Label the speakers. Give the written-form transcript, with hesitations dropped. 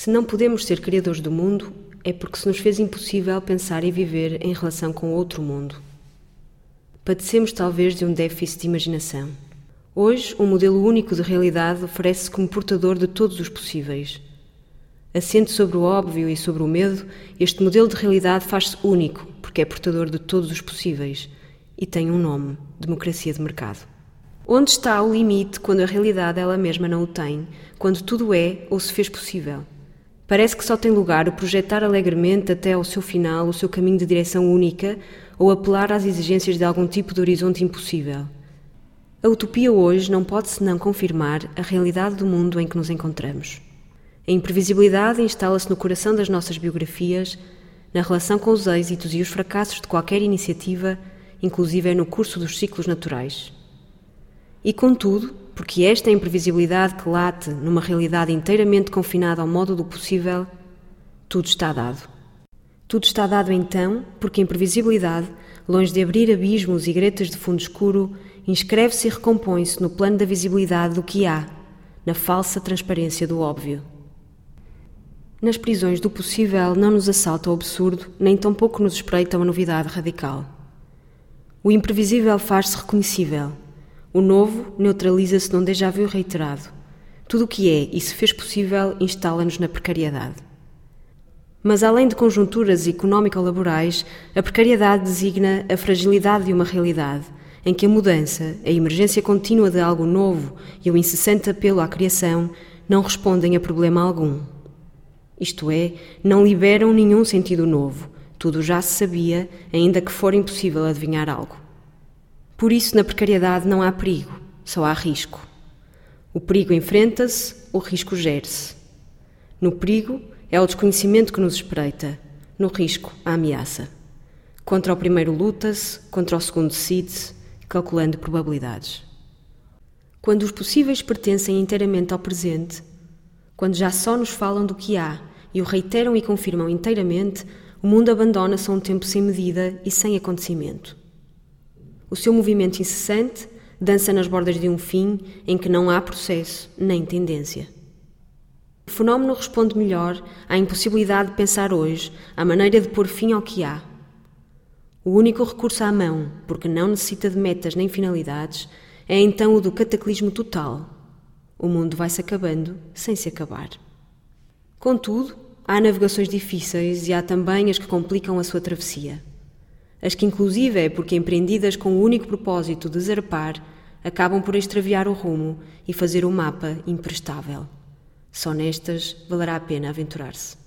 Speaker 1: Se não podemos ser criadores do mundo, é porque se nos fez impossível pensar e viver em relação com outro mundo. Padecemos talvez de um déficit de imaginação. Hoje, um modelo único de realidade oferece-se como portador de todos os possíveis. Assente sobre o óbvio e sobre o medo, este modelo de realidade faz-se único, porque é portador de todos os possíveis e tem um nome: democracia de mercado. Onde está o limite quando a realidade ela mesma não o tem, quando tudo é ou se fez possível? Parece que só tem lugar o projetar alegremente até ao seu final o seu caminho de direção única ou apelar às exigências de algum tipo de horizonte impossível. A utopia hoje não pode senão confirmar a realidade do mundo em que nos encontramos. A imprevisibilidade instala-se no coração das nossas biografias, na relação com os êxitos e os fracassos de qualquer iniciativa, inclusive no curso dos ciclos naturais. E contudo, porque esta é a imprevisibilidade que late numa realidade inteiramente confinada ao modo do possível, tudo está dado. Tudo está dado então porque a imprevisibilidade, longe de abrir abismos e gretas de fundo escuro, inscreve-se e recompõe-se no plano da visibilidade do que há, na falsa transparência do óbvio. Nas prisões do possível não nos assalta o absurdo, nem tampouco nos espreita uma novidade radical. O imprevisível faz-se reconhecível. O novo neutraliza-se num déjà vu reiterado. Tudo o que é e se fez possível instala-nos na precariedade. Mas além de conjunturas económico-laborais, a precariedade designa a fragilidade de uma realidade, em que a mudança, a emergência contínua de algo novo e o incessante apelo à criação não respondem a problema algum. Isto é, não liberam nenhum sentido novo, tudo já se sabia, ainda que for impossível adivinhar algo. Por isso, na precariedade não há perigo, só há risco. O perigo enfrenta-se, o risco gere-se. No perigo é o desconhecimento que nos espreita, no risco a ameaça. Contra o primeiro luta-se, contra o segundo decide-se, calculando probabilidades. Quando os possíveis pertencem inteiramente ao presente, quando já só nos falam do que há e o reiteram e confirmam inteiramente, o mundo abandona-se a um tempo sem medida e sem acontecimento. O seu movimento incessante dança nas bordas de um fim em que não há processo nem tendência. O fenómeno responde melhor à impossibilidade de pensar hoje, à maneira de pôr fim ao que há. O único recurso à mão, porque não necessita de metas nem finalidades, é então o do cataclismo total. O mundo vai-se acabando sem se acabar. Contudo, há navegações difíceis e há também as que complicam a sua travessia. As que, inclusive, é porque empreendidas com o único propósito de zarpar, acabam por extraviar o rumo e fazer o mapa imprestável. Só nestas valerá a pena aventurar-se.